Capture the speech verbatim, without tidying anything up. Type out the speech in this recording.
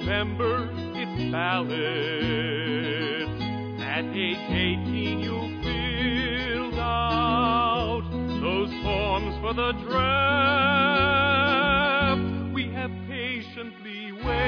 remember it's valid. At age eighteen you filled out those forms for the draft. We have patiently waited